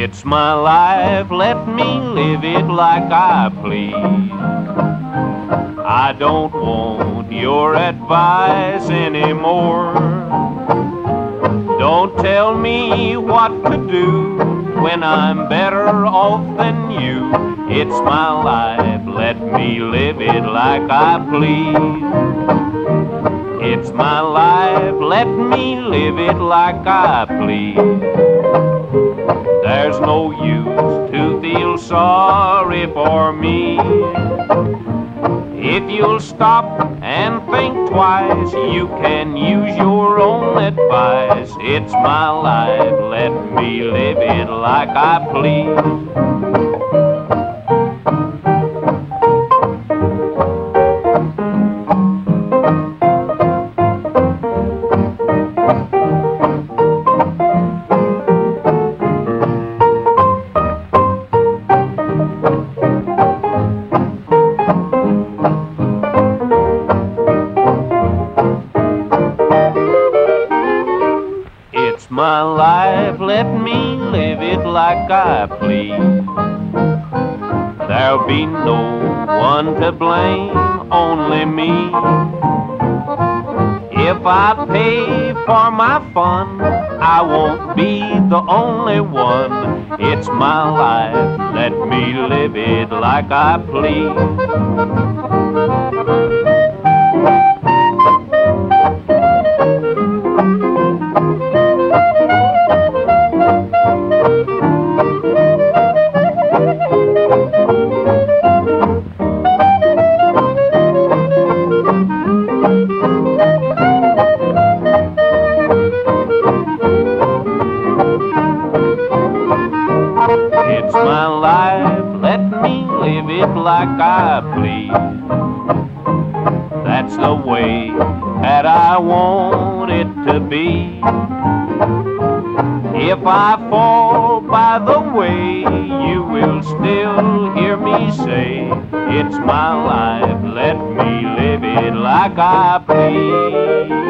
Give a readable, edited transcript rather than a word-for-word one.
It's my life, let me live it like I please. I don't want your advice anymore. Don't tell me what to do when I'm better off than you. It's my life, let me live it like I please. It's my life, let me live it like I please. There's no use to feel sorry for me. If you'll stop and think twice, you can use your own advice. It's my life, let me live it like I please. It's my life, let me live it like I please. There'll be no one to blame, only me. If I pay for my fun, I won't be the only one. It's my life, let me live it like I please. It's my life, let me live it like I please. That's the way that I want it to be. If I fall by the way, you will still hear me say, it's my life, let me live it like I please.